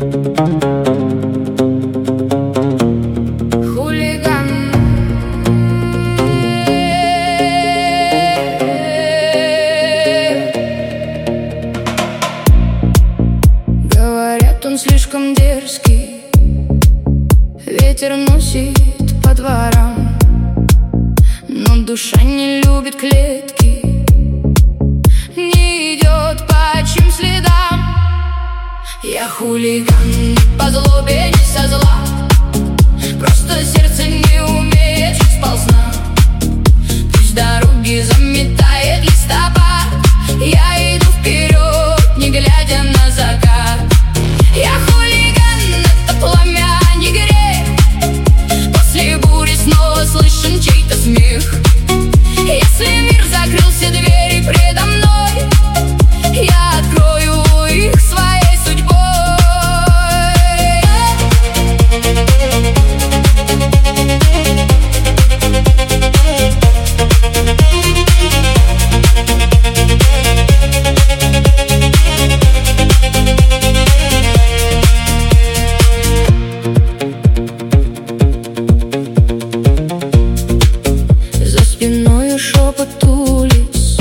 Хулиган. Говорят, он слишком дерзкий, ветер носит по дворам, но душа не любит клетки, не идет по чьим следам. Я хулиган, не по злобе, не со зла, просто сердце не умеет жить сползна. Пусть дороги заметает листопад, я иду вперед, не глядя на закат. Я хулиган, это пламя, не грех, после бури снова слышен чей-то смех. Если мир закрыл все двери предо мной, я открою их своей судьбой. За спиною шепот улиц,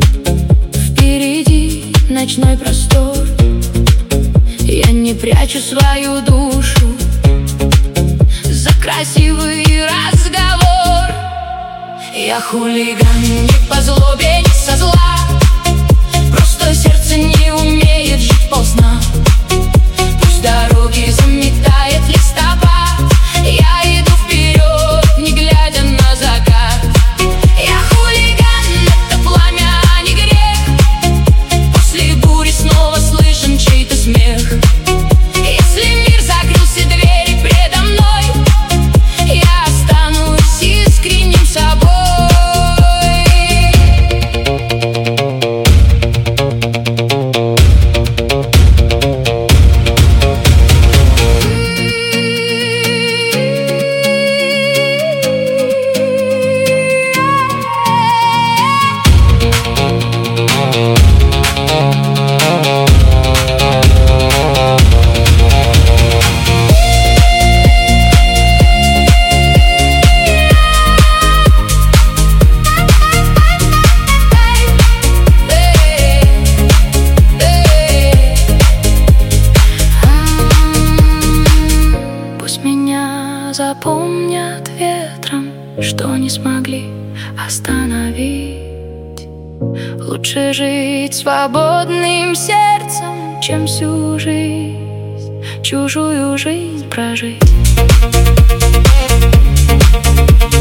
впереди ночной простор. Я не прячу свою душу за красивый разговор. Я хулиган, не по злобе, не со зла, просто сердце не умеет жить полсна. Пусть дороги заметает листопад, я иду вперед, не глядя на закат. Я хулиган, это пламя, не грех, после бури снова слышен чей-то смех. Если мир закрыл все двери предо мной, я останусь искренним собой. Запомнят ветром, что не смогли остановить. Лучше жить свободным сердцем, чем всю жизнь, чужую жизнь прожить.